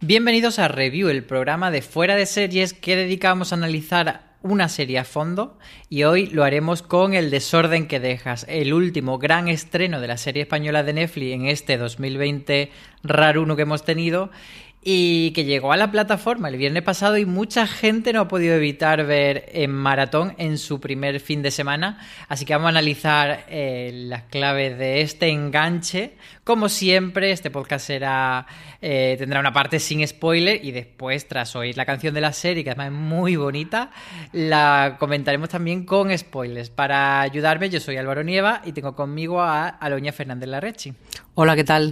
Bienvenidos a Review, el programa de Fuera de Series que dedicamos a analizar una serie a fondo, y hoy lo haremos con El desorden que dejas, el último gran estreno de la serie española de Netflix en este 2020 raruno que hemos tenido y que llegó a la plataforma el viernes pasado y mucha gente no ha podido evitar ver en maratón en su primer fin de semana, así que vamos a analizar las claves de este enganche. Como siempre, este podcast tendrá una parte sin spoiler y después, tras oír la canción de la serie, que además es muy bonita, la comentaremos también con spoilers. Para ayudarme, yo soy Álvaro Nieva y tengo conmigo a Aloña Fernández Larrechi. Hola, ¿qué tal?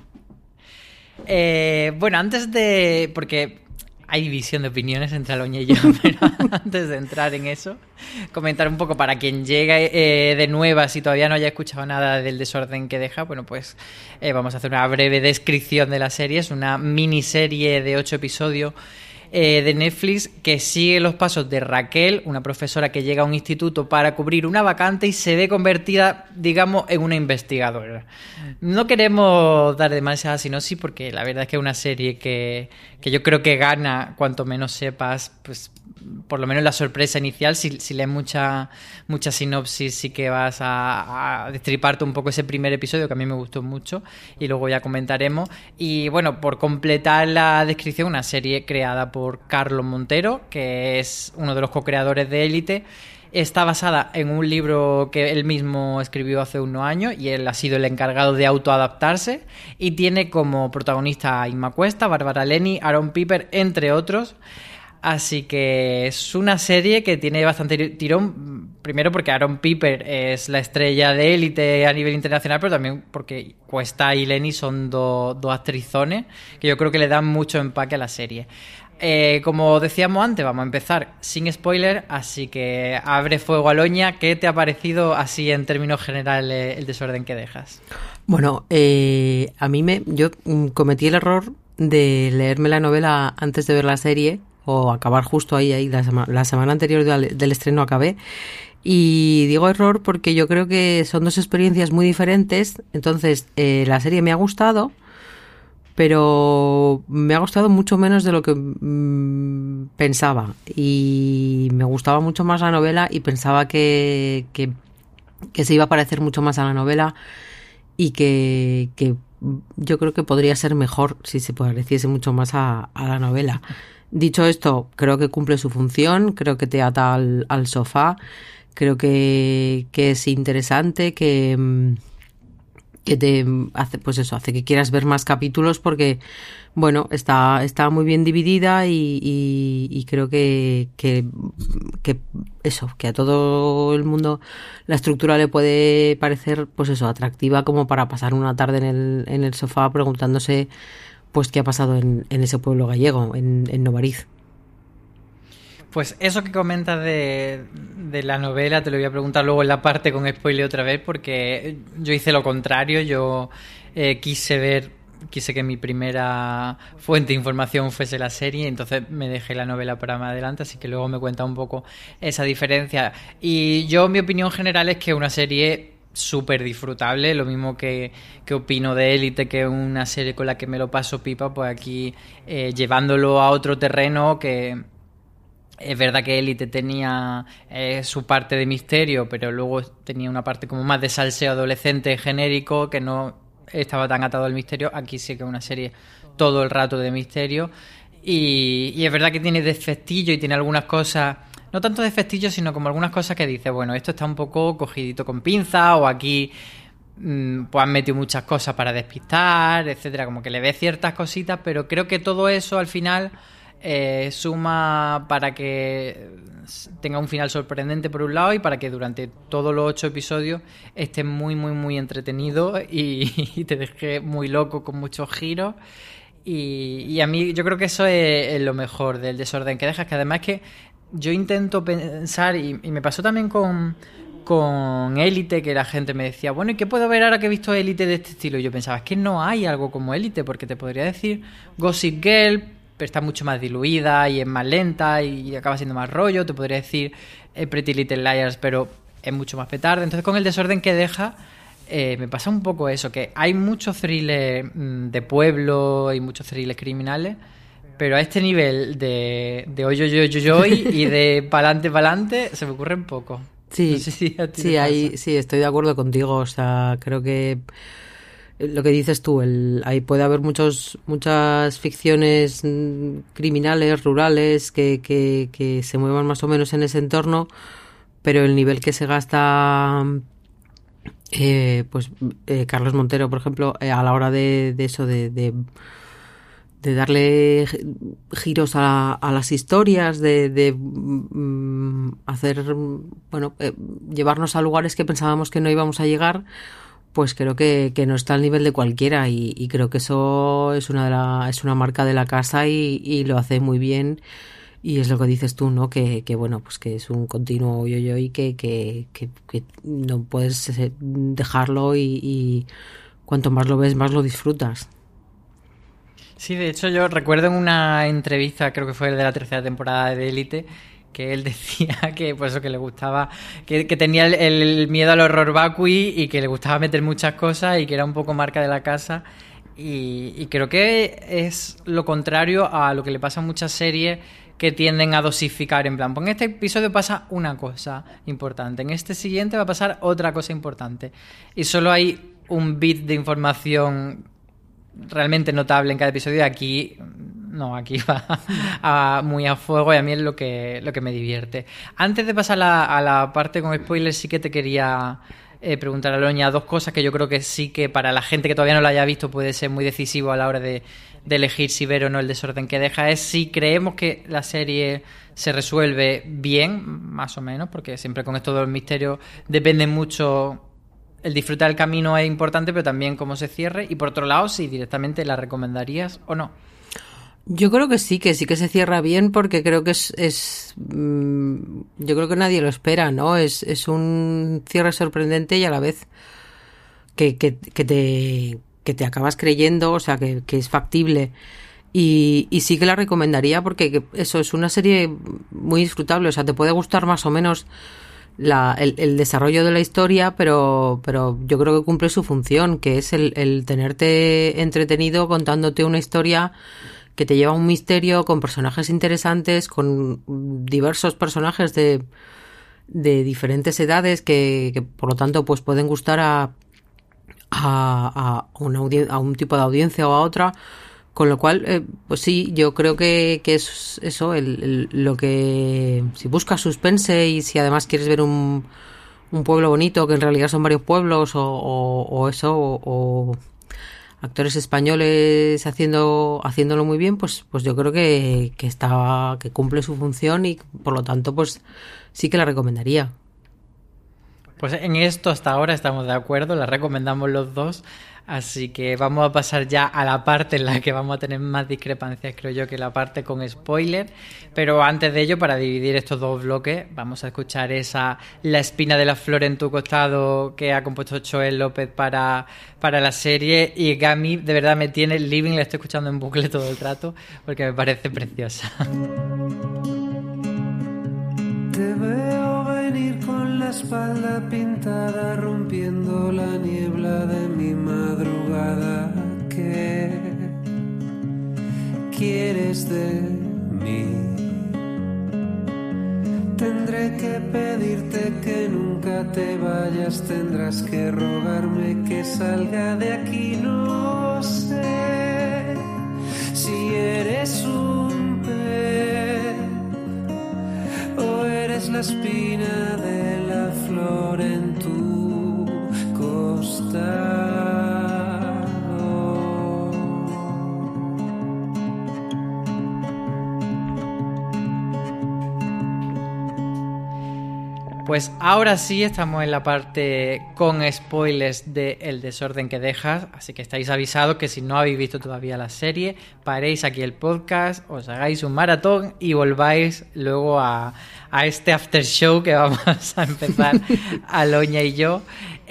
Bueno, porque hay división de opiniones entre Aloña y yo, pero antes de entrar en eso, comentar un poco para quien llegue de nueva, si todavía no haya escuchado nada del desorden que deja, bueno, pues vamos a hacer una breve descripción de la serie. Es una miniserie de 8 episodios de Netflix que sigue los pasos de Raquel, una profesora que llega a un instituto para cubrir una vacante y se ve convertida, digamos, en una investigadora. No queremos dar demasiada sinopsis porque la verdad es que es una serie que yo creo que gana cuanto menos sepas, pues por lo menos la sorpresa inicial. Si lees mucha sinopsis sí que vas a destriparte un poco ese primer episodio, que a mí me gustó mucho, y luego ya comentaremos. Y bueno, por completar la descripción, una serie creada por Carlos Montero, que es uno de los co-creadores de Élite. Está basada en un libro que él mismo escribió hace unos años y él ha sido el encargado de autoadaptarse, y tiene como protagonista a Inma Cuesta, Bárbara Leni, Aaron Piper, entre otros. Así que es una serie que tiene bastante tirón, primero porque Aaron Piper es la estrella de Élite a nivel internacional, pero también porque Cuesta y Leni son dos actrizones que yo creo que le dan mucho empaque a la serie. Como decíamos antes, vamos a empezar sin spoiler, así que abre fuego, Aloña. ¿Qué te ha parecido así en términos generales el desorden que dejas? Bueno, yo cometí el error de leerme la novela antes de ver la serie, o acabar justo ahí la semana anterior del estreno acabé. Y digo error porque yo creo que son dos experiencias muy diferentes. Entonces, la serie me ha gustado, pero me ha gustado mucho menos de lo que pensaba. Y me gustaba mucho más la novela y pensaba que se iba a parecer mucho más a la novela y que yo creo que podría ser mejor si se pareciese mucho más a la novela. Dicho esto, creo que cumple su función, creo que te ata al sofá, creo que es interesante, que te hace, pues eso, hace que quieras ver más capítulos porque, bueno, está muy bien dividida y creo que eso, que a todo el mundo la estructura le puede parecer, pues eso, atractiva como para pasar una tarde en el sofá preguntándose pues qué ha pasado en ese pueblo gallego, en Novariz. Pues eso que comentas de la novela te lo voy a preguntar luego en la parte con spoiler otra vez, porque yo hice lo contrario. Yo quise que mi primera fuente de información fuese la serie, entonces me dejé la novela para más adelante, así que luego me cuenta un poco esa diferencia. Y yo, mi opinión general es que es una serie súper disfrutable, lo mismo que opino de Élite, que es una serie con la que me lo paso pipa, pues aquí llevándolo a otro terreno. Que es verdad que Élite tenía su parte de misterio, pero luego tenía una parte como más de salseo adolescente genérico, que no estaba tan atado al misterio. Aquí sí que es una serie todo el rato de misterio, y es verdad que tiene defectillo y tiene algunas cosas, no tanto defectillos, sino como algunas cosas que dice, bueno, esto está un poco cogidito con pinza, o aquí pues han metido muchas cosas para despistar, etcétera, como que le ves ciertas cositas, pero creo que todo eso al final suma para que tenga un final sorprendente por un lado, y para que durante todos los 8 episodios esté muy muy muy entretenido y te deje muy loco con muchos giros. Y a mí yo creo que eso es lo mejor del desorden que dejas, que además es que yo intento pensar, y me pasó también con Élite, que la gente me decía, bueno, ¿y qué puedo ver ahora que he visto Élite de este estilo? Y yo pensaba, es que no hay algo como Élite, porque te podría decir Gossip Girl, pero está mucho más diluida y es más lenta y acaba siendo más rollo. Te podría decir Pretty Little Liars, pero es mucho más petarda. Entonces, con el desorden que deja, me pasa un poco eso, que hay muchos thrillers de pueblo y muchos thrillers criminales, Pero a este nivel de hoy, y de pa'lante, se me ocurren poco. Sí, no sé si a ti sí, te pasa. sí, estoy de acuerdo contigo. O sea, creo que lo que dices tú, ahí puede haber muchas ficciones criminales, rurales, que se muevan más o menos en ese entorno, pero el nivel que se gasta, Carlos Montero, por ejemplo, a la hora de eso, de darle giros a las historias, de hacer, bueno, llevarnos a lugares que pensábamos que no íbamos a llegar, pues creo que no está al nivel de cualquiera y creo que eso es es una marca de la casa y lo hace muy bien. Y es lo que dices tú, ¿no? Que bueno, pues que es un continuo yo y que no puedes dejarlo y cuanto más lo ves, más lo disfrutas. Sí, de hecho yo recuerdo en una entrevista, creo que fue de la tercera temporada de Élite, que él decía que pues eso, que le gustaba, que tenía el miedo al horror vacui y que le gustaba meter muchas cosas y que era un poco marca de la casa. Y creo que es lo contrario a lo que le pasa a muchas series que tienden a dosificar, en plan, pues en este episodio pasa una cosa importante, en este siguiente va a pasar otra cosa importante. Y solo hay un bit de información realmente notable en cada episodio. Aquí no, aquí va muy a fuego y a mí es lo que me divierte. Antes de pasar a la parte con spoilers, sí que te quería preguntar a Loña dos cosas que yo creo que sí que para la gente que todavía no lo haya visto puede ser muy decisivo a la hora de elegir si ver o no El desorden que deja. Es si creemos que la serie se resuelve bien, más o menos, porque siempre con esto de los misterios depende mucho. El disfrutar del camino es importante, pero también cómo se cierre. Y por otro lado, si directamente la recomendarías o no. Yo creo que sí que se cierra bien porque creo que yo creo que nadie lo espera, ¿no? Es un cierre sorprendente y a la vez que te acabas creyendo, o sea, que es factible. Y sí que la recomendaría porque eso es una serie muy disfrutable, o sea, te puede gustar más o menos el desarrollo de la historia, pero yo creo que cumple su función, que es el tenerte entretenido contándote una historia que te lleva a un misterio con personajes interesantes, con diversos personajes de diferentes edades que por lo tanto pues pueden gustar a un tipo de audiencia o a otra. Con lo cual, pues sí, yo creo que es eso, lo que... Si buscas suspense y si además quieres ver un pueblo bonito, que en realidad son varios pueblos, o actores españoles haciéndolo muy bien, pues yo creo que cumple su función y por lo tanto, pues sí que la recomendaría. Pues en esto hasta ahora estamos de acuerdo, la recomendamos los dos. Así que vamos a pasar ya a la parte en la que vamos a tener más discrepancias, creo yo, que la parte con spoiler. Pero antes de ello, para dividir estos dos bloques, vamos a escuchar La espina de la flor en tu costado que ha compuesto Choel López para la serie y que a mí de verdad me tiene living, la estoy escuchando en bucle todo el rato porque me parece preciosa. Te veo venir con la espalda pintada, rompiendo la niebla de mi madrugada. ¿Qué quieres de mí? Tendré que pedirte que nunca te vayas, tendrás que rogarme que salga de aquí. No sé si eres un pez o eres la espina de la flor en tu costado. Pues ahora sí estamos en la parte con spoilers de El desorden que dejas, así que estáis avisados que si no habéis visto todavía la serie, paréis aquí el podcast, os hagáis un maratón y volváis luego a este after show que vamos a empezar Aloña y yo.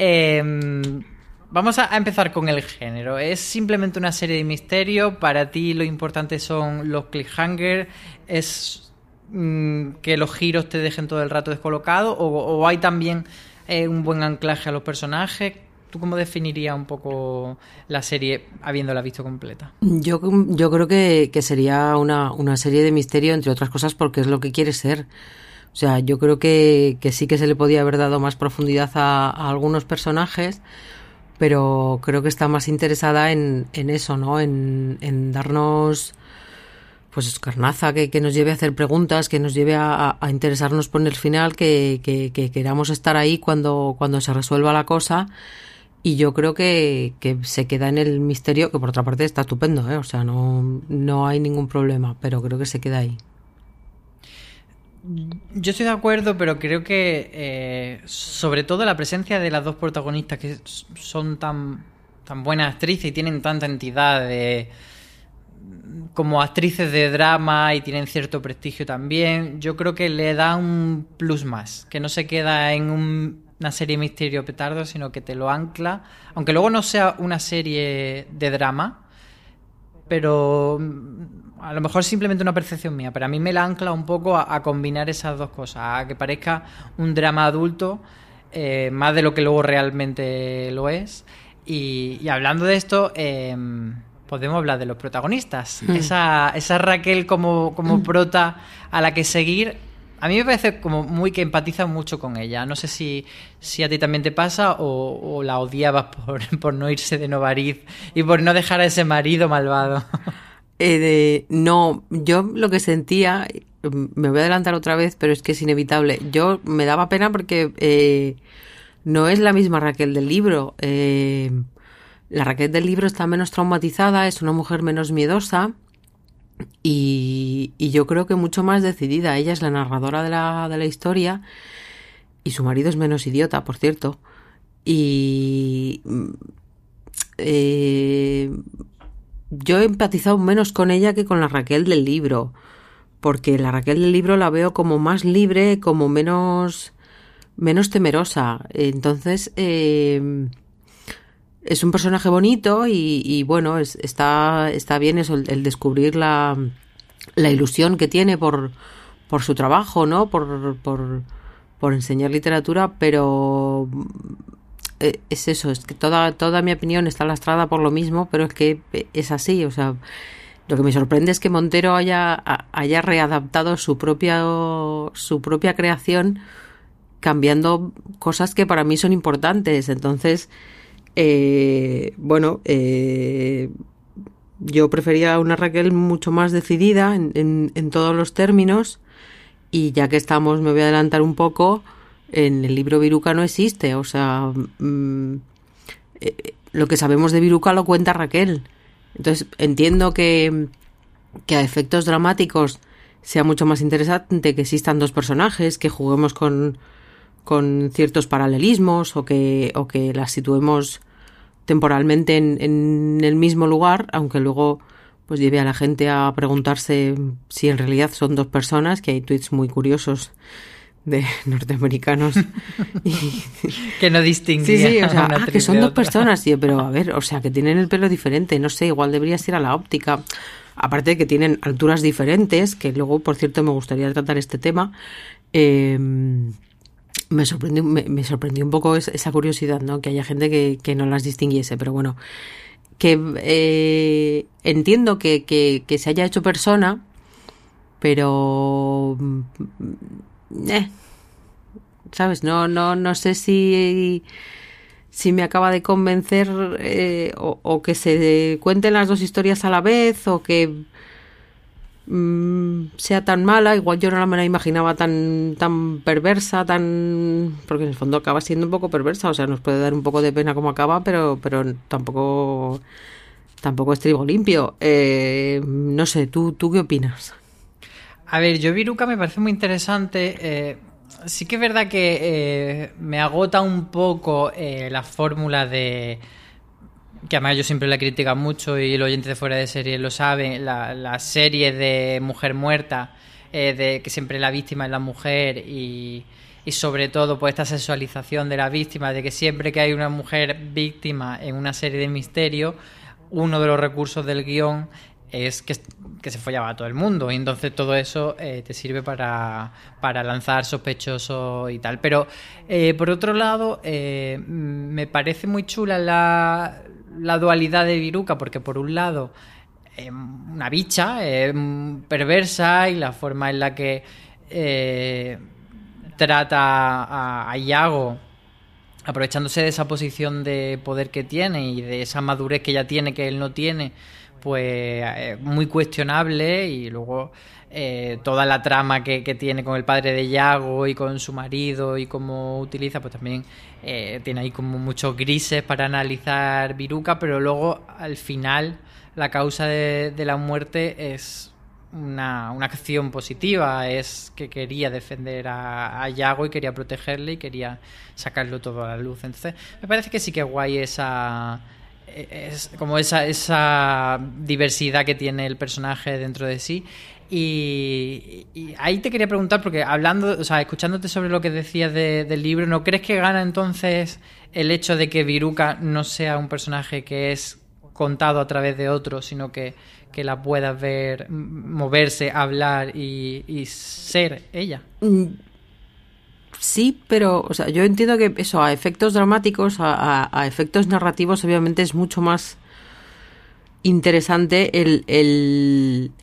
Vamos a empezar con el género. ¿Es simplemente una serie de misterio? ¿Para ti lo importante son los cliffhangers? ¿Es que los giros te dejen todo el rato descolocado o hay también un buen anclaje a los personajes? ¿Tú cómo definirías un poco la serie habiéndola visto completa? Yo creo que sería una serie de misterio, entre otras cosas, porque es lo que quiere ser. O sea, yo creo que sí que se le podía haber dado más profundidad a algunos personajes, pero creo que está más interesada en eso, ¿no? En darnos, pues, carnaza, que nos lleve a hacer preguntas, que nos lleve a interesarnos por el final, que queramos estar ahí cuando se resuelva la cosa. Y yo creo que se queda en el misterio, que por otra parte está estupendo, ¿eh? O sea, no hay ningún problema, pero creo que se queda ahí. Yo estoy de acuerdo, pero creo que sobre todo la presencia de las dos protagonistas, que son tan buenas actrices y tienen tanta entidad como actrices de drama y tienen cierto prestigio también, yo creo que le da un plus más, que no se queda en una serie misterio petardo, sino que te lo ancla, aunque luego no sea una serie de drama, pero a lo mejor simplemente una percepción mía, pero a mí me la ancla un poco a combinar esas dos cosas, a que parezca un drama adulto, más de lo que luego realmente lo es. Y hablando de esto, podemos hablar de los protagonistas. Esa Raquel como prota a la que seguir, a mí me parece como muy que empatizas mucho con ella. No sé si a ti también te pasa o la odiabas por no irse de Novariz y por no dejar a ese marido malvado. No, yo lo que sentía, me voy a adelantar otra vez, pero es que es inevitable. Yo me daba pena porque no es la misma Raquel del libro. La Raquel del libro está menos traumatizada, es una mujer menos miedosa y yo creo que mucho más decidida. Ella es la narradora de la historia y su marido es menos idiota, por cierto. Y yo he empatizado menos con ella que con la Raquel del libro, porque la Raquel del libro la veo como más libre, como menos temerosa. Entonces, es un personaje bonito y bueno, está bien eso, el descubrir la ilusión que tiene por su trabajo, ¿no? Por enseñar literatura, pero es eso, es que toda mi opinión está lastrada por lo mismo, pero es que es así. O sea, lo que me sorprende es que Montero haya readaptado su propia creación, cambiando cosas que para mí son importantes. Entonces, yo prefería una Raquel mucho más decidida en todos los términos, y ya que estamos, me voy a adelantar un poco. En el libro Viruca no existe, o sea, lo que sabemos de Viruca lo cuenta Raquel. Entonces entiendo que a efectos dramáticos sea mucho más interesante que existan dos personajes, que juguemos con ciertos paralelismos o que las situemos temporalmente en el mismo lugar, aunque luego pues lleve a la gente a preguntarse si en realidad son dos personas, que hay tweets muy curiosos de norteamericanos que no distinguían. Sí, o sea, que son dos personas, tío, pero a ver, o sea, que tienen el pelo diferente, no sé, igual deberías ir a la óptica. Aparte de que tienen alturas diferentes, que luego, por cierto, me gustaría tratar este tema. Me sorprendió un poco esa curiosidad, ¿no? Que haya gente que no las distinguiese, pero bueno, que entiendo que se haya hecho persona, pero ¿sabes? No sé si me acaba de convencer, o que se cuenten las dos historias a la vez, o que sea tan mala. Igual yo no me la imaginaba tan perversa, porque en el fondo acaba siendo un poco perversa. O sea, nos puede dar un poco de pena cómo acaba, pero tampoco es trigo limpio. No sé, ¿tú qué opinas? A ver, yo Viruca me parece muy interesante. Sí que es verdad que me agota un poco la fórmula de... que además yo siempre la critico mucho y los oyentes de fuera de serie lo saben, la serie de mujer muerta, de que siempre la víctima es la mujer y sobre todo pues esta sexualización de la víctima, de que siempre que hay una mujer víctima en una serie de misterio, uno de los recursos del guión es que se follaba a todo el mundo. Y entonces todo eso te sirve para lanzar sospechosos y tal. Pero por otro lado, me parece muy chula la dualidad de Viruca, porque por un lado una bicha perversa, y la forma en la que trata a Iago, aprovechándose de esa posición de poder que tiene y de esa madurez que ella tiene que él no tiene, pues muy cuestionable. Y luego toda la trama que tiene con el padre de Iago y con su marido y cómo utiliza, pues también tiene ahí como muchos grises para analizar Viruca. Pero luego al final la causa de la muerte es una acción positiva, es que quería defender a Iago y quería protegerle y quería sacarlo todo a la luz. Entonces me parece que sí que es guay esa diversidad que tiene el personaje dentro de sí. Y ahí te quería preguntar, porque hablando, o sea, escuchándote sobre lo que decías del libro, ¿no crees que gana entonces el hecho de que Viruca no sea un personaje que es contado a través de otros, sino que la puedas ver moverse, hablar y ser ella? Sí, pero o sea, yo entiendo que eso, a efectos dramáticos, a efectos narrativos, obviamente es mucho más interesante el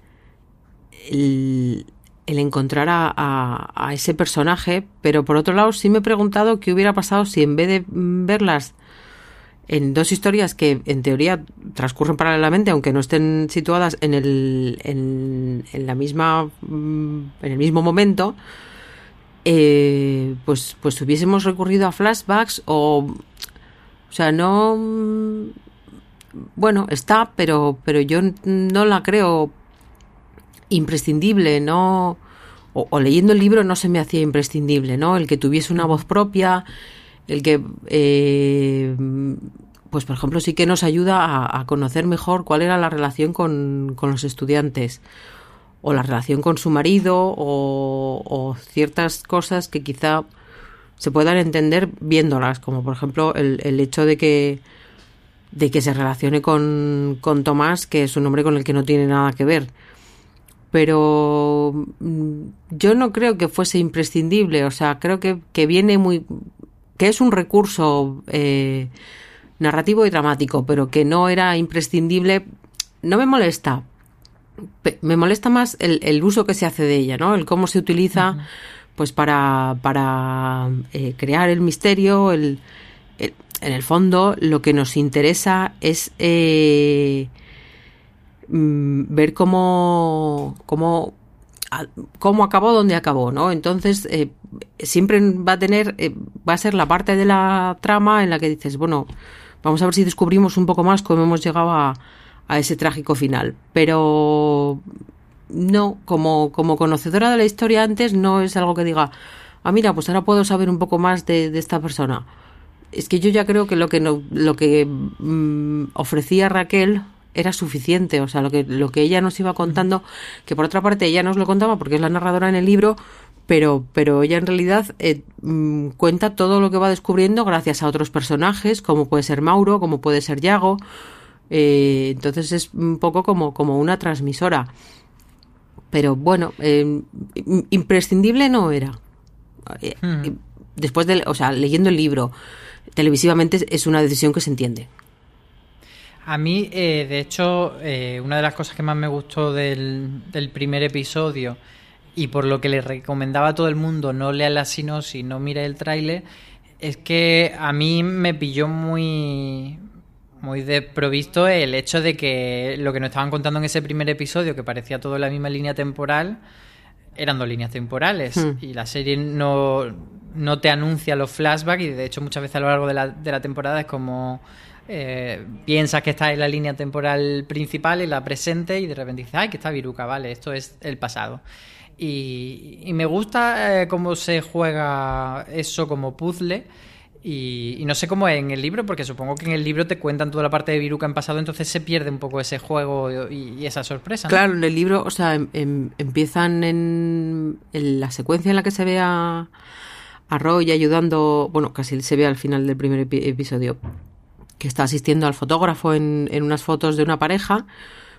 encontrar a ese personaje. Pero por otro lado sí me he preguntado qué hubiera pasado si en vez de verlas en dos historias que en teoría transcurren paralelamente, aunque no estén situadas en el mismo momento, pues hubiésemos recurrido a flashbacks o sea, no, bueno, está, pero yo no la creo imprescindible, no, o leyendo el libro no se me hacía imprescindible, ¿no? El que tuviese una voz propia, el que pues por ejemplo sí que nos ayuda a conocer mejor cuál era la relación con los estudiantes, o la relación con su marido, o ciertas cosas que quizá se puedan entender viéndolas, como por ejemplo el hecho de que se relacione con Tomás, que es un hombre con el que no tiene nada que ver. Pero yo no creo que fuese imprescindible, o sea, creo que viene que es un recurso narrativo y dramático, pero que no era imprescindible. No me molesta. Me molesta más el uso que se hace de ella, ¿no? El cómo se utiliza, uh-huh, pues para crear el misterio. En el fondo, lo que nos interesa es ver cómo acabó donde acabó, ¿no? Entonces siempre va a ser la parte de la trama en la que dices, bueno, vamos a ver si descubrimos un poco más cómo hemos llegado a ese trágico final. Pero no, como conocedora de la historia antes, no es algo que diga, mira, pues ahora puedo saber un poco más de esta persona. Es que yo ya creo que lo que ofrecía Raquel era suficiente, o sea, lo que ella nos iba contando, que por otra parte ella nos lo contaba porque es la narradora en el libro, pero ella en realidad cuenta todo lo que va descubriendo gracias a otros personajes, como puede ser Mauro, como puede ser Iago. Entonces es un poco como una transmisora. Pero bueno, imprescindible no era. Después leyendo el libro, televisivamente es una decisión que se entiende. A mí, de hecho, una de las cosas que más me gustó del primer episodio, y por lo que le recomendaba a todo el mundo no lea la sinopsis, no mire el tráiler, es que a mí me pilló muy desprovisto el hecho de que lo que nos estaban contando en ese primer episodio, que parecía todo en la misma línea temporal, eran dos líneas temporales. Y la serie no te anuncia los flashbacks, y de hecho muchas veces a lo largo de la temporada es como piensas que estás en la línea temporal principal, en la presente, y de repente dices, ¡ay, que está Viruca! Vale, esto es el pasado. Y me gusta cómo se juega eso como puzzle. Y no sé cómo es en el libro, porque supongo que en el libro te cuentan toda la parte de Viruca en pasado, entonces se pierde un poco ese juego y esa sorpresa, ¿no? Claro, en el libro, o sea, empiezan en la secuencia en la que se ve a Roy ayudando, bueno, casi se ve al final del primer episodio, que está asistiendo al fotógrafo en unas fotos de una pareja,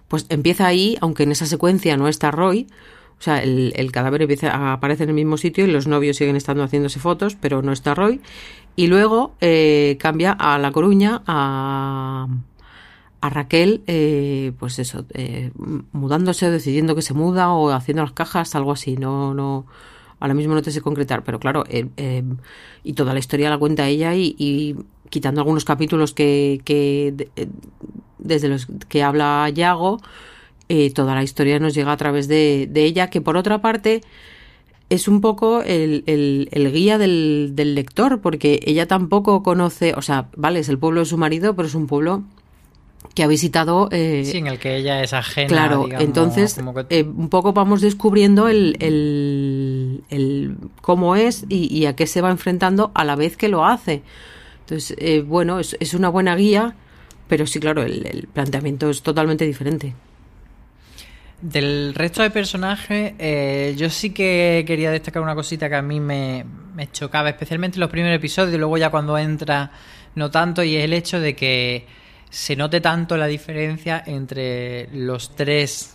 pues empieza ahí, aunque en esa secuencia no está Roy. O sea, el cadáver aparece en el mismo sitio y los novios siguen estando haciéndose fotos, pero no está Roy. Y luego cambia a La Coruña, a Raquel, pues eso, mudándose, decidiendo que se muda o haciendo las cajas, algo así. No, ahora mismo no te sé concretar, pero claro, y toda la historia la cuenta ella y quitando algunos capítulos desde los que habla Yago, toda la historia nos llega a través de ella, que por otra parte es un poco el guía del lector, porque ella tampoco conoce, o sea, vale, es el pueblo de su marido, pero es un pueblo que ha visitado... sí, en el que ella es ajena. Claro, digamos, entonces un poco vamos descubriendo el cómo es y a qué se va enfrentando a la vez que lo hace. Entonces, bueno, es una buena guía, pero sí, claro, el planteamiento es totalmente diferente. Del resto de personajes, yo sí que quería destacar una cosita que a mí me chocaba, especialmente en los primeros episodios, y luego ya cuando entra no tanto, y es el hecho de que se note tanto la diferencia entre los tres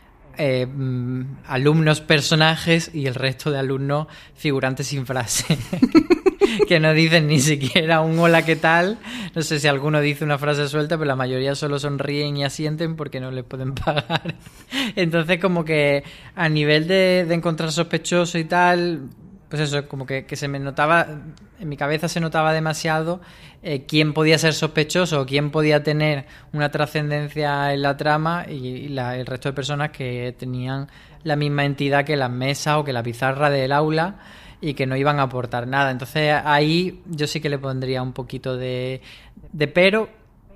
alumnos personajes y el resto de alumnos figurantes sin frase. Que no dicen ni siquiera un hola, ¿qué tal? No sé si alguno dice una frase suelta, pero la mayoría solo sonríen y asienten porque no les pueden pagar. Entonces, como que a nivel de encontrar sospechoso y tal, pues eso, como que se me notaba, en mi cabeza se notaba demasiado quién podía ser sospechoso o quién podía tener una trascendencia en la trama y el resto de personas que tenían la misma entidad que las mesas o que la pizarra del aula, y que no iban a aportar nada. Entonces ahí yo sí que le pondría un poquito de pero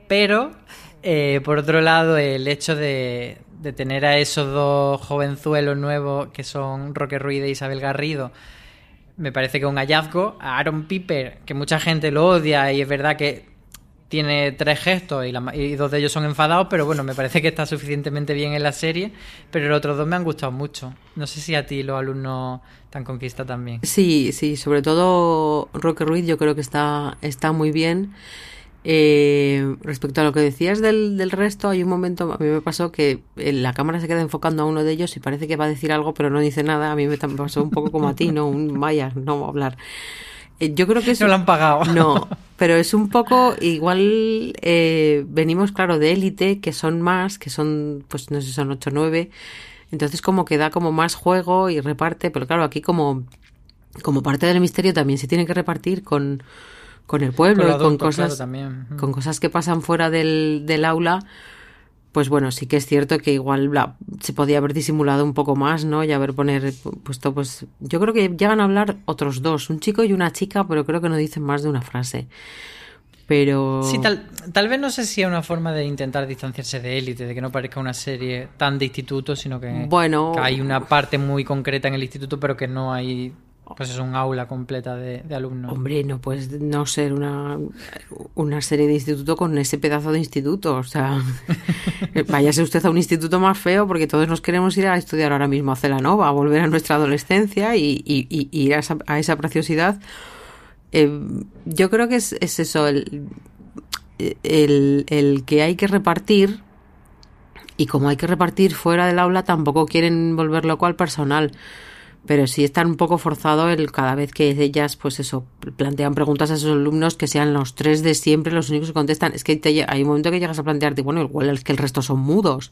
por otro lado el hecho de tener a esos dos jovenzuelos nuevos que son Roque Ruiz e Isabel Garrido me parece que es un hallazgo. A Aaron Piper, que mucha gente lo odia y es verdad que tiene 3 gestos y 2 de ellos son enfadados, pero bueno, me parece que está suficientemente bien en la serie, pero los otros 2 me han gustado mucho. No sé si a ti los alumnos te han conquistado también. Sí, sobre todo Roque Ruiz yo creo que está muy bien. Respecto a lo que decías del resto, hay un momento, a mí me pasó que la cámara se queda enfocando a uno de ellos y parece que va a decir algo, pero no dice nada. A mí me pasó un poco como a ti, ¿no? Vaya, no voy a hablar. Yo creo que no lo han pagado. No, pero es un poco igual. Venimos, claro, de Élite, que son, pues no sé, son 8 o 9. Entonces como que da como más juego y reparte, pero claro, aquí como parte del misterio también se tiene que repartir con el pueblo y con cosas, claro, también. Con cosas que pasan fuera del aula. Pues bueno, sí que es cierto que igual se podía haber disimulado un poco más, ¿no? Y haber puesto, pues yo creo que llegan a hablar otros 2, un chico y una chica, pero creo que no dicen más de una frase. Pero... Sí, tal vez no sé si es una forma de intentar distanciarse de Élite, de que no parezca una serie tan de instituto, sino que, bueno, que hay una parte muy concreta en el instituto, pero que no hay... Pues es un aula completa de alumnos. Hombre, no puedes no ser una serie de instituto con ese pedazo de instituto. O sea, váyase usted a un instituto más feo, porque todos nos queremos ir a estudiar ahora mismo a Celanova, a volver a nuestra adolescencia y ir a esa preciosidad. Yo creo que es eso, el que hay que repartir, y como hay que repartir fuera del aula, tampoco quieren volver loco al personal. Pero sí está un poco forzado cada vez que ellas, pues eso, plantean preguntas a esos alumnos, que sean los 3 de siempre los únicos que contestan. Es que hay un momento que llegas a plantearte, bueno, igual es que el resto son mudos.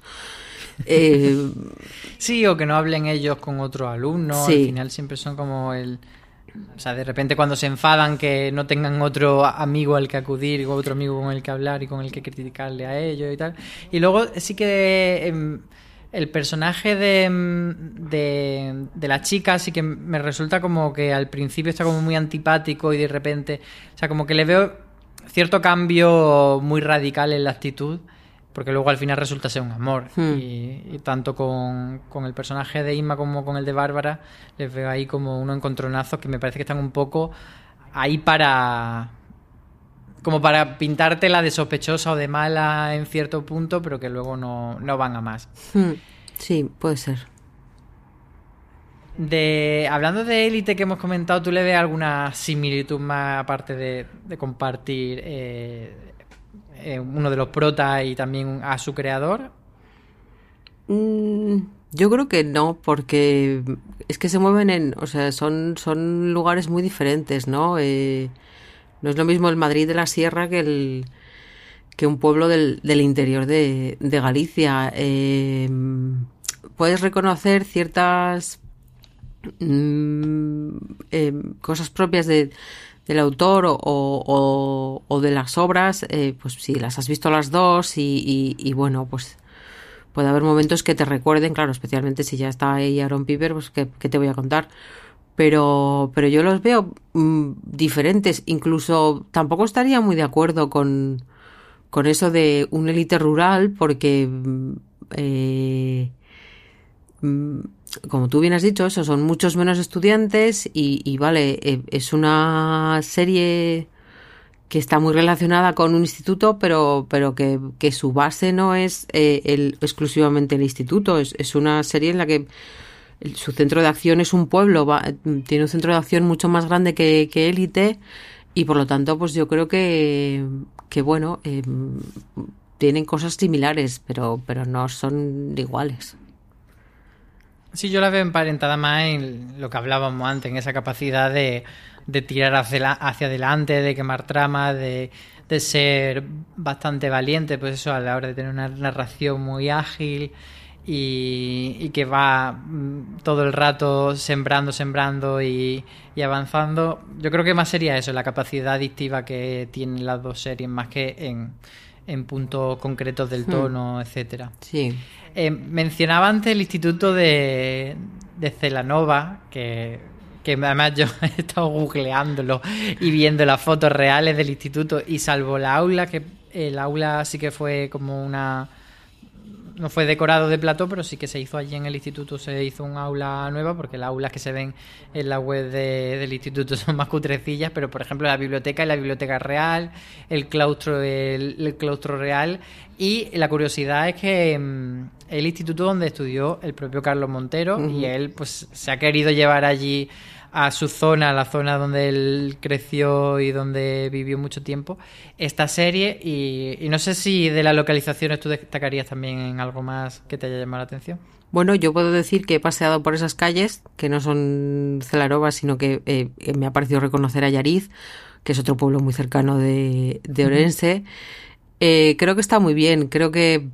Sí, o que no hablen ellos con otros alumnos. Sí. Al final siempre son como o sea, de repente cuando se enfadan, que no tengan otro amigo al que acudir, o otro amigo con el que hablar y con el que criticarle a ellos y tal. Y luego sí que... el personaje de la chica sí que me resulta como que al principio está como muy antipático y de repente... O sea, como que le veo cierto cambio muy radical en la actitud, porque luego al final resulta ser un amor. Y tanto con el personaje de Inma como con el de Bárbara les veo ahí como unos encontronazos que me parece que están un poco ahí como para pintártela de sospechosa o de mala en cierto punto, pero que luego no van a más. Sí, puede ser. Hablando de Élite que hemos comentado, ¿tú le ves alguna similitud más aparte de compartir uno de los protas y también a su creador? Yo creo que no, porque es que se mueven o sea, son lugares muy diferentes, ¿no? No es lo mismo el Madrid de la Sierra que un pueblo del interior de Galicia. Puedes reconocer ciertas cosas propias del autor o de las obras, pues si las has visto las dos y bueno, pues puede haber momentos que te recuerden, claro, especialmente si ya está ahí Aaron Piper, pues ¿qué te voy a contar? Pero yo los veo diferentes. Incluso tampoco estaría muy de acuerdo con eso de un élite rural, porque como tú bien has dicho, eso son muchos menos estudiantes y vale, es una serie que está muy relacionada con un instituto, pero que su base no es exclusivamente el instituto, es una serie en la que su centro de acción es un pueblo, tiene un centro de acción mucho más grande que Élite, y por lo tanto pues yo creo que bueno, tienen cosas similares, pero no son iguales. Sí, yo la veo emparentada más en lo que hablábamos antes, en esa capacidad de tirar hacia adelante, de quemar tramas, de ser bastante valiente, pues eso, a la hora de tener una narración muy ágil y que va todo el rato sembrando y avanzando. Yo creo que más sería eso, la capacidad adictiva que tienen las dos series, más que en puntos concretos del tono, etcétera. Sí. Mencionaba antes el instituto de Celanova, que además yo he estado googleándolo y viendo las fotos reales del instituto, y salvo la aula, que el aula sí que fue como no fue decorado de plató, pero sí que se hizo allí en el instituto, se hizo un aula nueva, porque las aulas que se ven en la web del instituto son más cutrecillas, pero por ejemplo la biblioteca es la biblioteca real, el claustro real, y la curiosidad es que el instituto donde estudió el propio Carlos Montero, y él pues se ha querido llevar allí a su zona, la zona donde él creció y donde vivió mucho tiempo, esta serie, y no sé si de las localizaciones tú destacarías también en algo más que te haya llamado la atención. Bueno, yo puedo decir que he paseado por esas calles, que no son Celarova, sino que me ha parecido reconocer a Llariz, que es otro pueblo muy cercano de Orense. Creo que está muy bien, creo que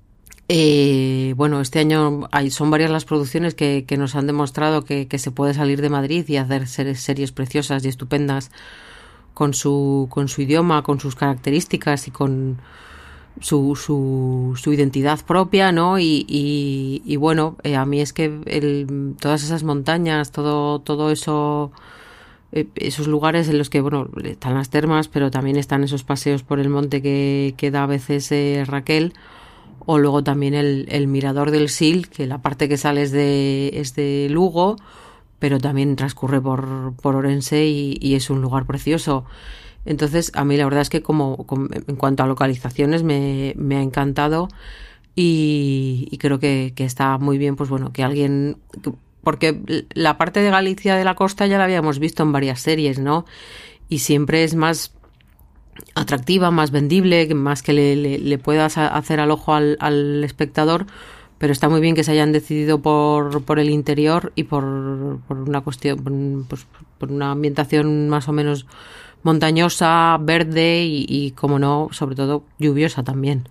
bueno, este año son varias las producciones que nos han demostrado que se puede salir de Madrid y hacer series preciosas y estupendas con su idioma, con sus características y con su identidad propia, ¿no? Y bueno, a mí es que todas esas montañas, todo eso, esos lugares en los que, bueno, están las termas, pero también están esos paseos por el monte que da a veces Raquel. O luego también el Mirador del Sil, que la parte que sale es de Lugo, pero también transcurre por Orense y es un lugar precioso. Entonces, a mí la verdad es que en cuanto a localizaciones me ha encantado y creo que está muy bien, pues bueno, que alguien... Porque la parte de Galicia de la costa ya la habíamos visto en varias series, ¿no? Y siempre es más atractiva, más vendible, más que le puedas hacer al ojo al espectador, pero está muy bien que se hayan decidido por el interior y por una cuestión, pues, por una ambientación más o menos montañosa, verde y como no, sobre todo lluviosa también.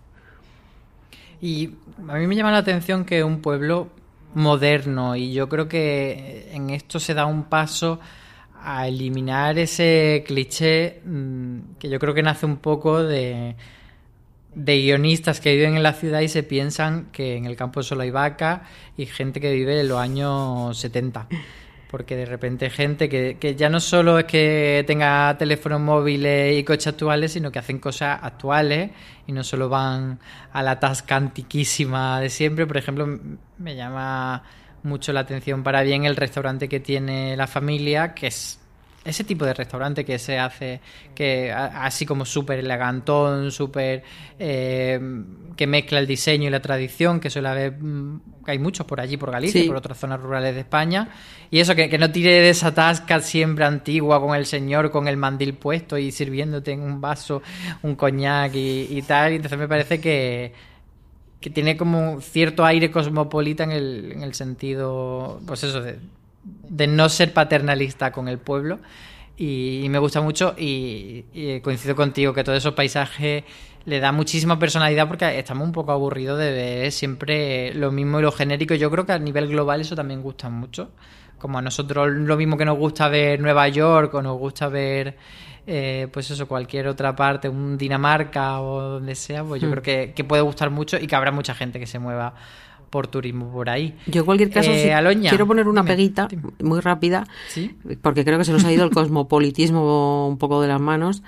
Y a mí me llama la atención que es un pueblo moderno, y yo creo que en esto se da un paso a eliminar ese cliché que yo creo que nace un poco de guionistas que viven en la ciudad y se piensan que en el campo solo hay vaca y gente que vive en los años 70. Porque de repente gente que ya no solo es que tenga teléfonos móviles y coches actuales, sino que hacen cosas actuales y no solo van a la tasca antiquísima de siempre. Por ejemplo, me llama mucho la atención para bien el restaurante que tiene la familia, que es ese tipo de restaurante que se hace, que así como súper elegantón, súper que mezcla el diseño y la tradición, que suele haber, que hay muchos por allí, por Galicia, sí, por otras zonas rurales de España, y eso, que no tire de esa tasca siempre antigua con el señor con el mandil puesto y sirviéndote en un vaso un coñac y tal. Y entonces me parece que que tiene como cierto aire cosmopolita en el sentido, pues eso, de no ser paternalista con el pueblo. Y me gusta mucho y coincido contigo que todos esos paisajes le da muchísima personalidad, porque estamos un poco aburridos de ver siempre lo mismo y lo genérico. Yo creo que a nivel global eso también gusta mucho. Como a nosotros lo mismo que nos gusta ver Nueva York o nos gusta ver pues eso, cualquier otra parte, un Dinamarca o donde sea, pues yo creo que puede gustar mucho y que habrá mucha gente que se mueva por turismo por ahí. Yo en cualquier caso Aloña, quiero poner una dime. peguita muy rápida, ¿Sí? porque creo que se nos ha ido el cosmopolitismo un poco de las manos.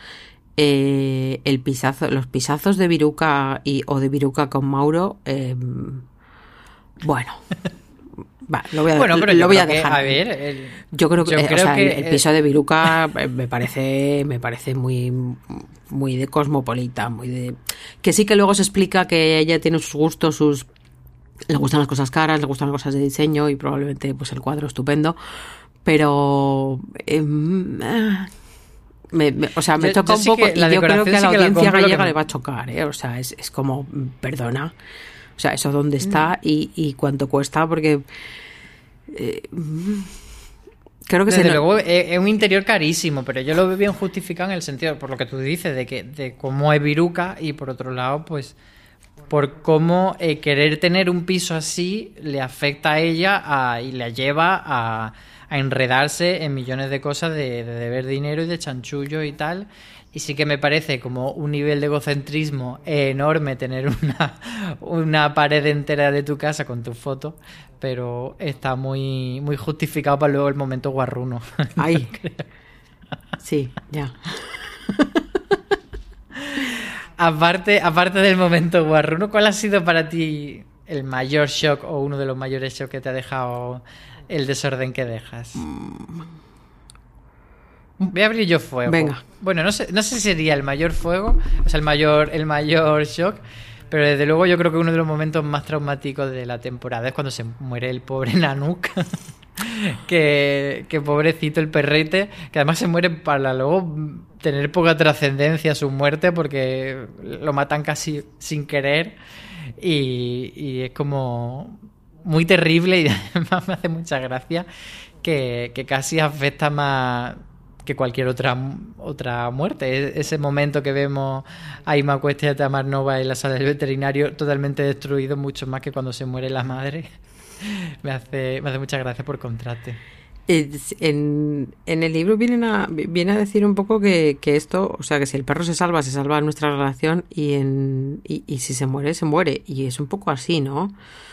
Los pisazos de Viruca o de Viruca con Mauro, bueno, va, lo voy a dejar. Yo creo que el piso de Viruca me parece muy muy de cosmopolita, muy de, que sí, que luego se explica que ella tiene sus gustos, le gustan las cosas caras, le gustan las cosas de diseño y probablemente pues el cuadro estupendo, pero me choca un poco, y yo creo que a la audiencia gallega le va a chocar, o sea, es como, perdona, o sea, eso dónde está y cuánto cuesta, porque creo que desde luego es un interior carísimo, pero yo lo veo bien justificado en el sentido, por lo que tú dices, de cómo es Viruca, y por otro lado, pues por cómo querer tener un piso así le afecta a ella y la lleva a enredarse en millones de cosas de deber dinero y de chanchullo y tal. Y sí que me parece como un nivel de egocentrismo enorme tener una pared entera de tu casa con tu foto, pero está muy, muy justificado para luego el momento guarruno. Ay, sí, ya. Aparte del momento guarruno, ¿cuál ha sido para ti el mayor shock o uno de los mayores shocks que te ha dejado el desorden que dejas? Voy a abrir yo fuego. Venga. Bueno, no sé si sería el mayor fuego, o sea, el mayor shock, pero desde luego yo creo que uno de los momentos más traumáticos de la temporada es cuando se muere el pobre Nanook. que pobrecito el perrete, que además se muere para luego tener poca trascendencia su muerte, porque lo matan casi sin querer y es como muy terrible, y además me hace mucha gracia que casi afecta más que cualquier otra muerte. Ese momento que vemos a Ima Cuesta y a Tamar Nova en la sala del veterinario totalmente destruido, mucho más que cuando se muere la madre. Me hace mucha gracia por contraste. En el libro viene a decir un poco que esto, o sea, que si el perro se salva nuestra relación, y si se muere, se muere. Y es un poco así, ¿no?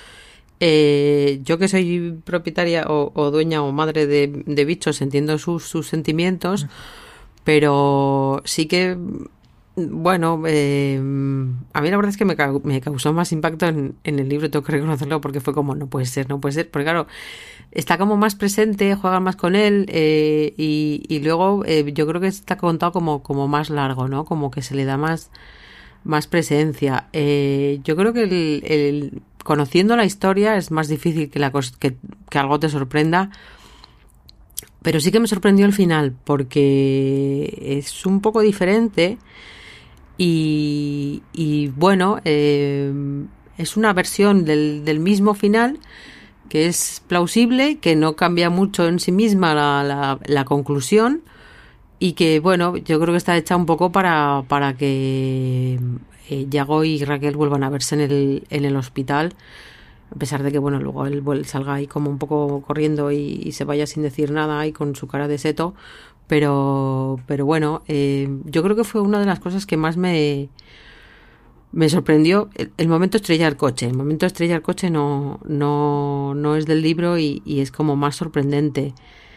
Yo que soy propietaria o dueña o madre de bichos, entiendo sus sentimientos, pero sí que, bueno, a mí la verdad es que me causó más impacto en el libro, tengo que reconocerlo, porque fue como, no puede ser, porque claro, está como más presente, juegan más con él, y luego yo creo que está contado como más largo, ¿no? Como que se le da más presencia. Yo creo que conociendo la historia es más difícil que algo te sorprenda, pero sí que me sorprendió el final, porque es un poco diferente y bueno, es una versión del mismo final que es plausible, que no cambia mucho en sí misma la conclusión, y que, bueno, yo creo que está hecha un poco para que Yago y Raquel vuelvan a verse en el hospital, a pesar de que, bueno, luego él salga ahí como un poco corriendo y se vaya sin decir nada y con su cara de seto, pero bueno, yo creo que fue una de las cosas que más me sorprendió, el momento estrella del coche. El momento estrella del coche no es del libro y es como más sorprendente,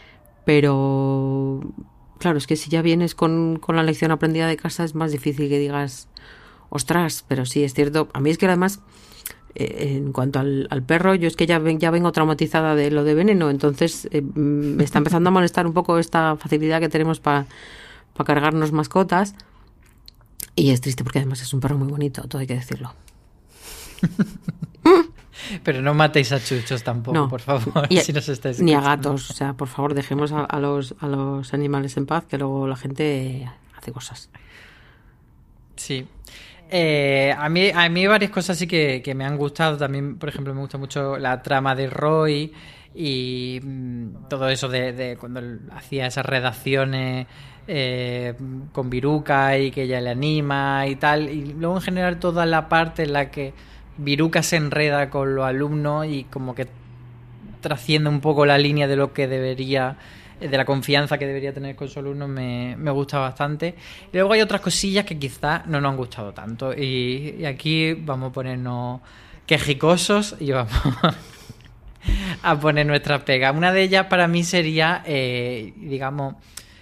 pero claro, es que si ya vienes con la lección aprendida de casa, es más difícil que digas, ostras, pero sí, es cierto. A mí es que además, en cuanto al perro, yo es que ya vengo traumatizada de lo de Veneno, entonces me está empezando a molestar un poco esta facilidad que tenemos para cargarnos mascotas, y es triste porque además es un perro muy bonito, todo hay que decirlo. Pero no matéis a chuchos tampoco, no, por favor, si nos estáis escuchando. Ni a gatos, o sea, por favor, dejemos a los animales en paz, que luego la gente hace cosas. Sí. A mí varias cosas sí que me han gustado. También, por ejemplo, me gusta mucho la trama de Roy y todo eso de cuando él hacía esas redacciones con Viruca y que ella le anima y tal. Y luego en general toda la parte en la que Viruca se enreda con los alumnos y como que trasciende un poco la línea de lo que debería, de la confianza que debería tener con su alumno, me gusta bastante. Y luego hay otras cosillas que quizás no nos han gustado tanto y aquí vamos a ponernos quejicosos y vamos a poner nuestras pegas. Una de ellas para mí sería, digamos,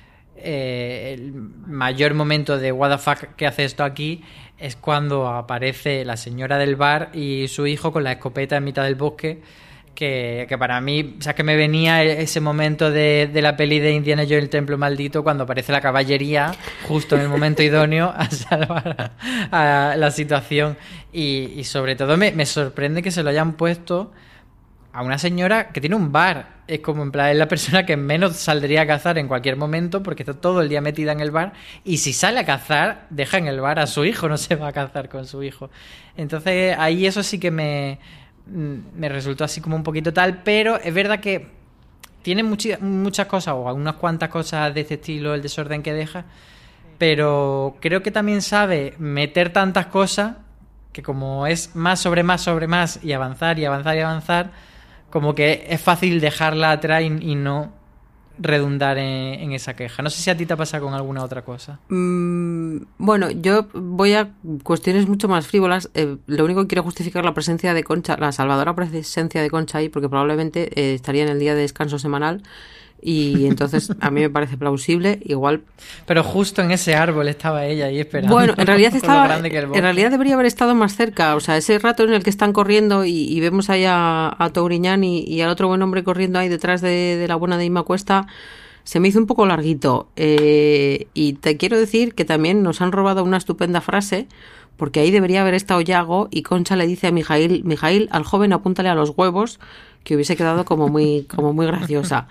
el mayor momento de what the fuck que hace esto aquí es cuando aparece la señora del bar y su hijo con la escopeta en mitad del bosque. Que para mí, o sea, que me venía ese momento de la peli de Indiana Jones, el templo maldito, cuando aparece la caballería justo en el momento idóneo a salvar a la situación. Y sobre todo me sorprende que se lo hayan puesto a una señora que tiene un bar. Es como en plan, es la persona que menos saldría a cazar en cualquier momento porque está todo el día metida en el bar, y si sale a cazar, deja en el bar a su hijo, no se va a cazar con su hijo. Entonces ahí eso sí que me resultó así como un poquito tal, pero es verdad que tiene muchas cosas, o algunas cuantas cosas de este estilo, el desorden que deja, pero creo que también sabe meter tantas cosas que como es más sobre más sobre más y avanzar y avanzar y avanzar, como que es fácil dejarla atrás y no redundar en esa queja. No sé si a ti te pasa con alguna otra cosa. Bueno, yo voy a cuestiones mucho más frívolas. Lo único que quiero justificar la presencia de Concha, la salvadora presencia de Concha ahí, porque probablemente estaría en el día de descanso semanal y entonces a mí me parece plausible, igual. Pero justo en ese árbol estaba ella ahí esperando. Bueno, en realidad debería haber estado más cerca, o sea, ese rato en el que están corriendo y vemos ahí a Touriñán y al otro buen hombre corriendo ahí detrás de la buena de Inma Cuesta, se me hizo un poco larguito. Y te quiero decir que también nos han robado una estupenda frase, porque ahí debería haber estado Yago y Concha le dice a Mijaíl, al joven apúntale a los huevos, que hubiese quedado como muy graciosa.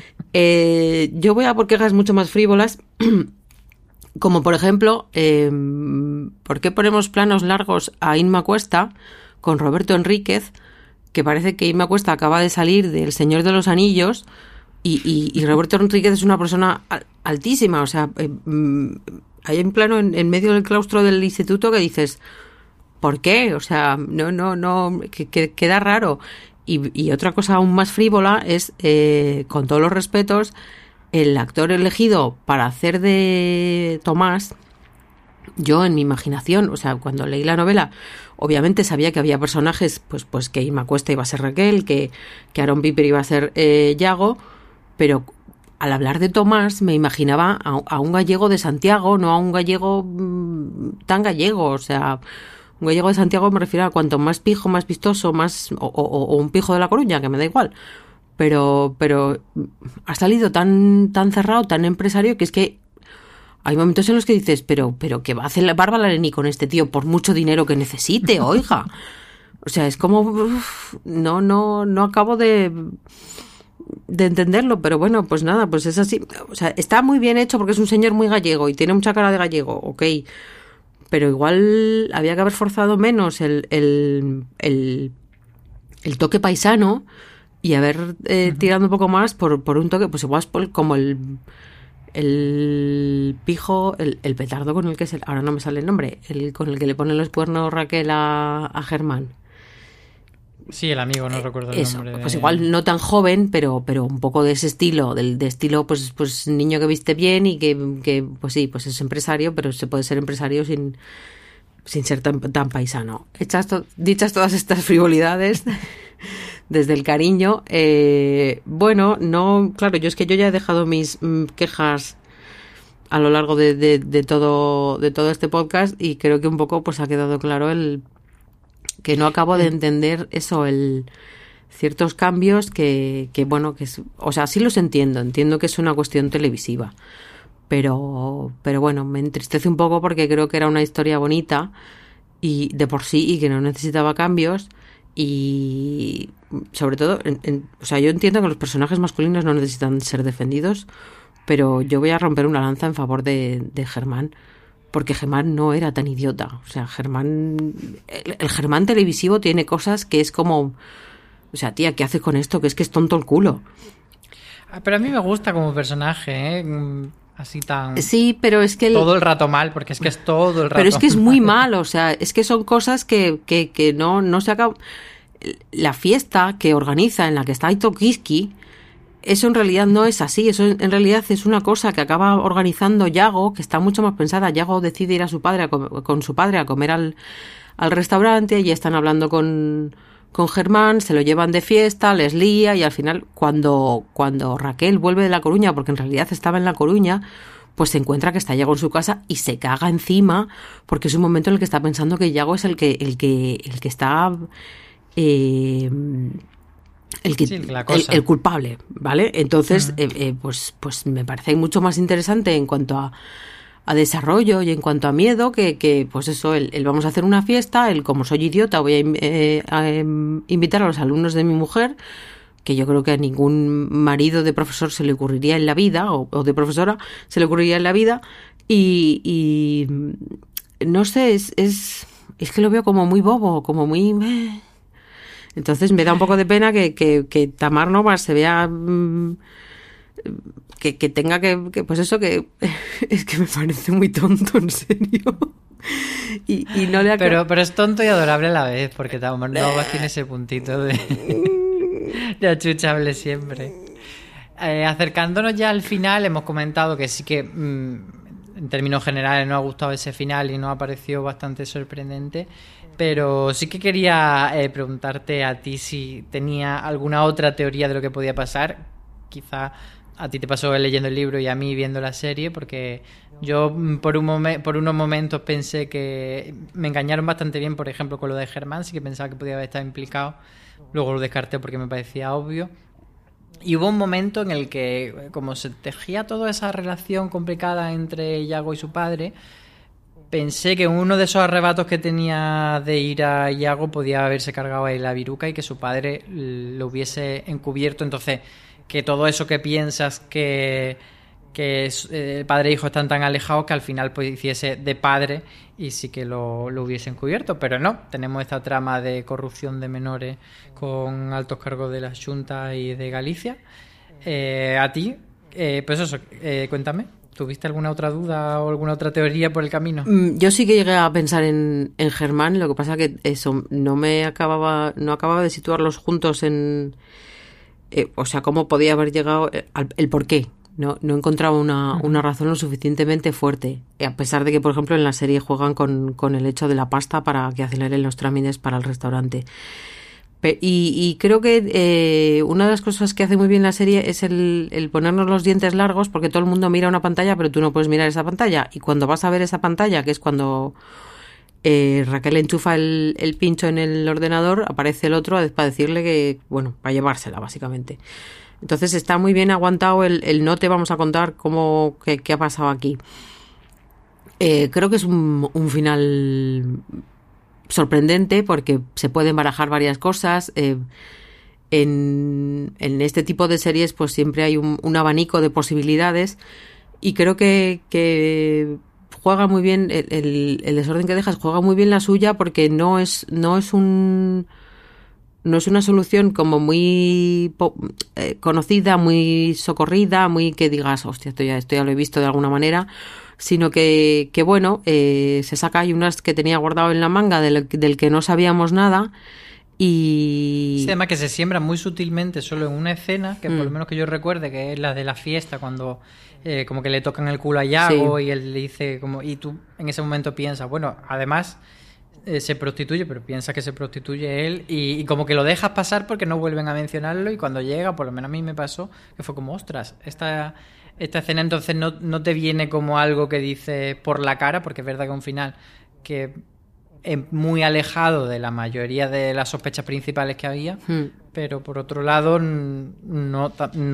Yo voy a por quejas mucho más frívolas, como por ejemplo, ¿por qué ponemos planos largos a Inma Cuesta con Roberto Enríquez, que parece que Inma Cuesta acaba de salir del Señor de los Anillos y Roberto Enríquez es una persona altísima? O sea, hay un plano en medio del claustro del instituto que dices, ¿por qué? O sea, no, que queda raro. Y otra cosa aún más frívola es, con todos los respetos, el actor elegido para hacer de Tomás. Yo en mi imaginación, o sea, cuando leí la novela, obviamente sabía que había personajes, pues que Inma Cuesta iba a ser Raquel, que Aaron Piper iba a ser Yago, pero al hablar de Tomás me imaginaba a un gallego de Santiago, no a un gallego tan gallego, o sea, un gallego de Santiago me refiero a cuanto más pijo, más vistoso, más o un pijo de La Coruña, que me da igual. Pero ha salido tan cerrado, tan empresario, que es que hay momentos en los que dices, pero ¿qué va a hacer Bárbara Leni con este tío por mucho dinero que necesite, oiga? O sea, es como no acabo de entenderlo, pero bueno, pues nada, pues es así. O sea, está muy bien hecho porque es un señor muy gallego y tiene mucha cara de gallego, ok. Pero igual había que haber forzado menos el toque paisano y haber tirado un poco más por un toque, pues igual como el pijo, el petardo con el que ahora no me sale el nombre, con el que le pone los cuernos Raquel a Germán. Sí, el amigo, no recuerdo el nombre. Pues igual no tan joven, pero un poco de ese estilo, de estilo pues niño que viste bien y que pues sí, pues es empresario, pero se puede ser empresario sin ser tan paisano. Dichas todas estas frivolidades desde el cariño, bueno, no, claro, yo ya he dejado mis quejas a lo largo de todo este podcast y creo que un poco pues ha quedado claro que no acabo de entender eso, ciertos cambios que bueno, o sea, sí los entiendo que es una cuestión televisiva, pero bueno, me entristece un poco porque creo que era una historia bonita y de por sí y que no necesitaba cambios y sobre todo, o sea, yo entiendo que los personajes masculinos no necesitan ser defendidos, pero yo voy a romper una lanza en favor de Germán, porque Germán no era tan idiota. O sea, el Germán televisivo tiene cosas que es como, o sea, tía, ¿qué haces con esto? Que es tonto el culo. Pero a mí me gusta como personaje, ¿eh? Así tan... Sí, pero es que... Todo el rato mal, porque es que es todo el rato Pero es que es mal. muy mal, o sea, es que son cosas que no se acaban... La fiesta que organiza, en la que está Aito Kiski, eso en realidad no es así, eso en realidad es una cosa que acaba organizando Yago, que está mucho más pensada. Yago decide ir a su padre con su padre a comer al restaurante, y están hablando con Germán, se lo llevan de fiesta, les lía, y al final cuando Raquel vuelve de La Coruña, porque en realidad estaba en La Coruña, pues se encuentra que está Yago en su casa y se caga encima, porque es un momento en el que está pensando que Yago es el que está el culpable, ¿vale? Entonces, pues me parece mucho más interesante en cuanto a desarrollo y en cuanto a miedo que pues eso, el vamos a hacer una fiesta, el como soy idiota voy a invitar a los alumnos de mi mujer, que yo creo que a ningún marido de profesor se le ocurriría en la vida, o de profesora se le ocurriría en la vida, y no sé, es que lo veo como muy bobo, como muy... Entonces me da un poco de pena que Tamar Novas se vea... que tenga que pues eso, que es que me parece muy tonto, en serio. Y no le pero es tonto y adorable a la vez, porque Tamar Novas tiene ese puntito de achuchable siempre. Acercándonos ya al final, hemos comentado que sí que en términos generales nos ha gustado ese final y nos ha parecido bastante sorprendente, pero sí que quería preguntarte a ti si tenía alguna otra teoría de lo que podía pasar. Quizá a ti te pasó leyendo el libro y a mí viendo la serie, porque yo por unos momentos pensé que me engañaron bastante bien, por ejemplo, con lo de Germán. Sí que pensaba que podía haber estado implicado, luego lo descarté porque me parecía obvio. Y hubo un momento en el que, como se tejía toda esa relación complicada entre Yago y su padre, pensé que uno de esos arrebatos que tenía de ir a Yago podía haberse cargado ahí la viruca y que su padre lo hubiese encubierto. Entonces, que todo eso que piensas que el padre e hijo están tan alejados, que al final pues hiciese de padre y sí que lo hubiesen cubierto. Pero no, tenemos esta trama de corrupción de menores con altos cargos de la Xunta y de Galicia. A ti, pues eso, cuéntame, ¿tuviste alguna otra duda o alguna otra teoría por el camino? Yo sí que llegué a pensar en Germán, lo que pasa que eso no acababa de situarlos juntos en... o sea, cómo podía haber llegado el por qué. No encontraba una razón lo suficientemente fuerte, a pesar de que, por ejemplo, en la serie juegan con el hecho de la pasta para que aceleren los trámites para el restaurante. Y creo que una de las cosas que hace muy bien la serie es el ponernos los dientes largos, porque todo el mundo mira una pantalla, pero tú no puedes mirar esa pantalla. Y cuando vas a ver esa pantalla, que es cuando Raquel enchufa el pincho en el ordenador, aparece el otro para decirle que, bueno, para llevársela, básicamente. Entonces está muy bien aguantado el no te vamos a contar qué ha pasado aquí. Creo que es un final sorprendente, porque se pueden barajar varias cosas. En este tipo de series pues siempre hay un abanico de posibilidades, y creo que juega muy bien el desorden que dejas, juega muy bien la suya, porque no es una solución como muy conocida, muy socorrida, muy que digas, hostia, esto ya lo he visto de alguna manera, sino que bueno, se saca, hay unas que tenía guardado en la manga del que no sabíamos nada, y... Sí, además que se siembra muy sutilmente solo en una escena, que por lo menos que yo recuerde, que es la de la fiesta, cuando como que le tocan el culo a Yago, sí, y él le dice, y tú en ese momento piensas, bueno, además... se prostituye, pero piensa que se prostituye él, y como que lo dejas pasar porque no vuelven a mencionarlo, y cuando llega, por lo menos a mí me pasó, que fue como, ostras, esta escena entonces no te viene como algo que dices por la cara, porque es verdad que es un final que es muy alejado de la mayoría de las sospechas principales que había, pero por otro lado no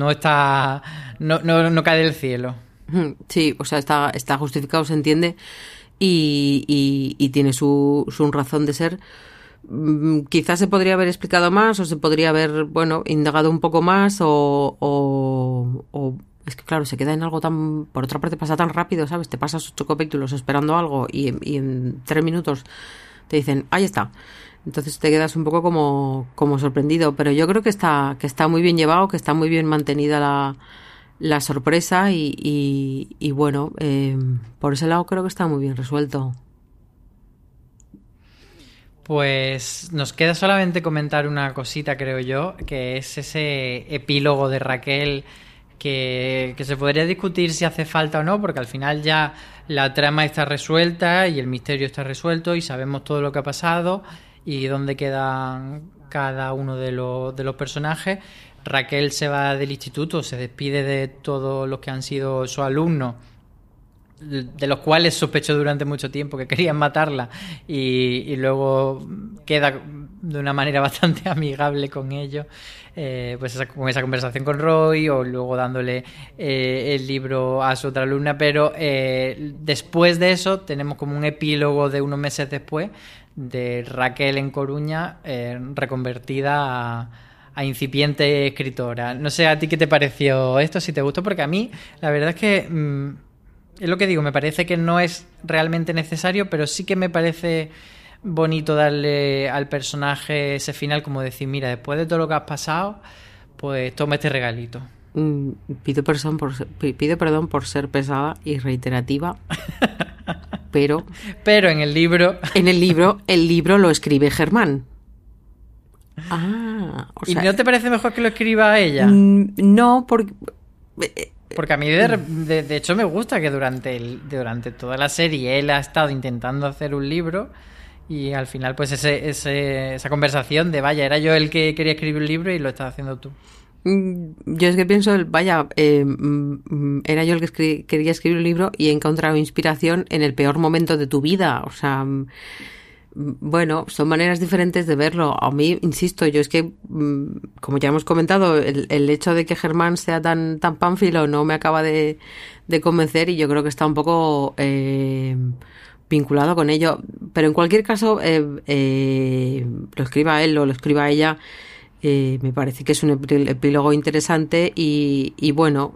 cae del cielo. Sí, o sea, está justificado, se entiende. Y tiene su razón de ser. Quizás se podría haber explicado más, o se podría haber, bueno, indagado un poco más, o Es que claro, se queda en algo tan... Por otra parte pasa tan rápido, ¿sabes? Te pasas 8 capítulos esperando algo y en 3 minutos te dicen, ahí está. Entonces te quedas un poco como sorprendido. Pero yo creo que está muy bien llevado, que está muy bien mantenida la sorpresa y bueno, por ese lado creo que está muy bien resuelto. Pues nos queda solamente comentar una cosita, creo yo, que es ese epílogo de Raquel que se podría discutir si hace falta o no, porque al final ya la trama está resuelta y el misterio está resuelto y sabemos todo lo que ha pasado y dónde quedan cada uno de los personajes. Raquel se va del instituto, se despide de todos los que han sido sus alumnos, de los cuales sospechó durante mucho tiempo que querían matarla y luego queda de una manera bastante amigable con ellos, pues con esa conversación con Roy o luego dándole el libro a su otra alumna, pero después de eso tenemos como un epílogo de unos meses después de Raquel en Coruña, reconvertida a incipiente escritora. No sé a ti qué te pareció esto, si te gustó, porque a mí la verdad es que es lo que digo, me parece que no es realmente necesario, pero sí que me parece bonito darle al personaje ese final, como decir, mira, después de todo lo que has pasado, pues toma este regalito. Pido perdón por ser pesada y reiterativa, pero en el libro... el libro lo escribe Germán. O sea, ¿y no te parece mejor que lo escriba ella? No, porque a mí de hecho me gusta que durante toda la serie él ha estado intentando hacer un libro y al final pues esa conversación de vaya, era yo el que quería escribir un libro y lo estás haciendo tú. Yo es que pienso, era yo el que quería escribir un libro y he encontrado inspiración en el peor momento de tu vida. O sea, bueno, son maneras diferentes de verlo. A mí, insisto, yo es que, como ya hemos comentado, el hecho de que Germán sea tan pánfilo no me acaba de convencer y yo creo que está un poco vinculado con ello. Pero en cualquier caso, lo escriba él o lo escriba ella, me parece que es un epílogo interesante y bueno,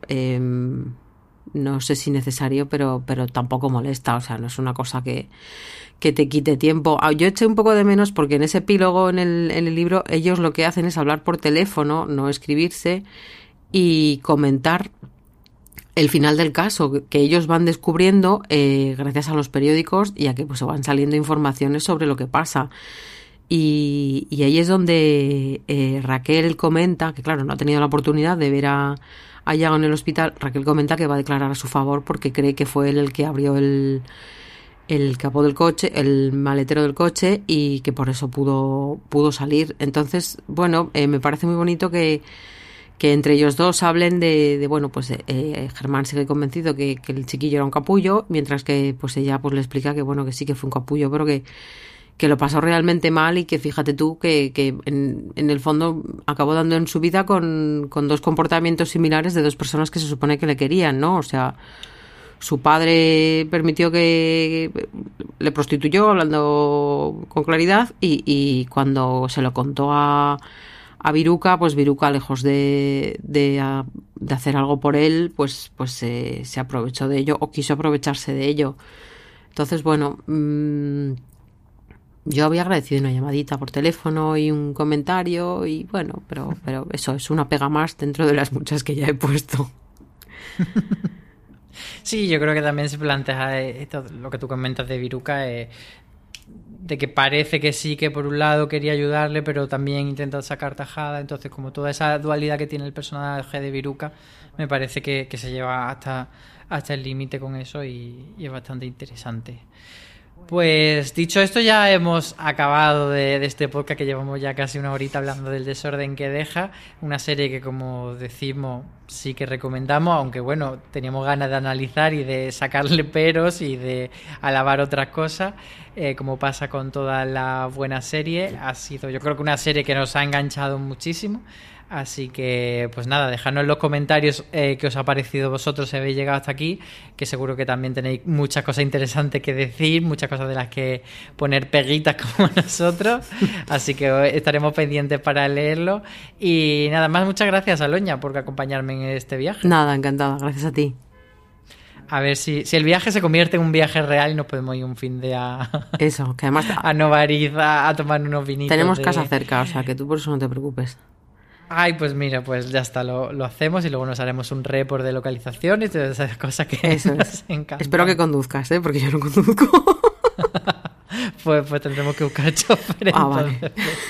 no sé si necesario, pero tampoco molesta. O sea, no es una cosa que te quite tiempo. Yo eché un poco de menos porque en ese epílogo en el libro ellos lo que hacen es hablar por teléfono, no escribirse y comentar el final del caso, que ellos van descubriendo gracias a los periódicos y a que pues se van saliendo informaciones sobre lo que pasa. Y ahí es donde Raquel comenta, que claro, no ha tenido la oportunidad de ver a Iago en el hospital. Raquel comenta que va a declarar a su favor porque cree que fue él el que abrió el capó del coche, el maletero del coche y que por eso pudo salir. Entonces, bueno, me parece muy bonito que entre ellos dos hablen de bueno, pues Germán sigue convencido que el chiquillo era un capullo, mientras que pues ella pues le explica que bueno, que sí que fue un capullo, pero que lo pasó realmente mal y que fíjate tú que en el fondo acabó dando en su vida con dos comportamientos similares de dos personas que se supone que le querían, ¿no? O sea, su padre permitió que le prostituyó, hablando con claridad, y cuando se lo contó a Viruca, pues Viruca, lejos de hacer algo por él, pues se aprovechó de ello o quiso aprovecharse de ello. Entonces, bueno, yo había agradecido una llamadita por teléfono y un comentario y bueno, pero eso es una pega más dentro de las muchas que ya he puesto. Sí, yo creo que también se plantea esto, lo que tú comentas de Viruca, de que parece que sí, que por un lado quería ayudarle, pero también intenta sacar tajada. Entonces, como toda esa dualidad que tiene el personaje de Viruca, me parece que se lleva hasta el límite con eso y es bastante interesante. Pues dicho esto, ya hemos acabado de este podcast, que llevamos ya casi una horita hablando del desorden que deja. Una serie que, como decimos, sí que recomendamos, aunque bueno, teníamos ganas de analizar y de sacarle peros y de alabar otras cosas, como pasa con toda la buena serie. Ha sido, yo creo que una serie que nos ha enganchado muchísimo. Así que, pues nada, dejadnos en los comentarios qué os ha parecido vosotros si habéis llegado hasta aquí, que seguro que también tenéis muchas cosas interesantes que decir, muchas cosas de las que poner peguitas como nosotros, así que estaremos pendientes para leerlo. Y nada más, muchas gracias, Aloña, por acompañarme en este viaje. Nada, encantada, gracias a ti. A ver si el viaje se convierte en un viaje real y nos podemos ir un fin de Eso, que además a Novariz a tomar unos vinitos. Tenemos casa cerca, o sea que tú por eso no te preocupes. Ay, pues mira, pues ya está, lo hacemos y luego nos haremos un report de localización y todas esas cosas que eso nos encantan. Espero que conduzcas, porque yo no conduzco. pues tendremos que buscar chofer. Vale.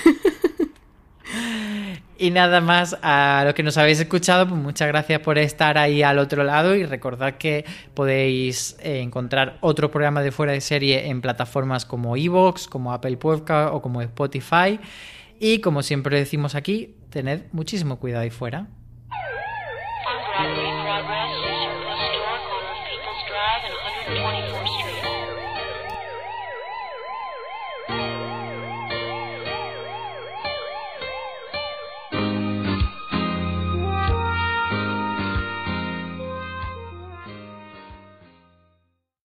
Y nada más, a los que nos habéis escuchado, pues muchas gracias por estar ahí al otro lado y recordad que podéis encontrar otro programa de Fuera de Serie en plataformas como iVoox, como Apple Podcast o como Spotify. Y como siempre decimos aquí, tened muchísimo cuidado ahí fuera. On Broadway, Progress is your bus store, corner of People's Drive and 124th Street.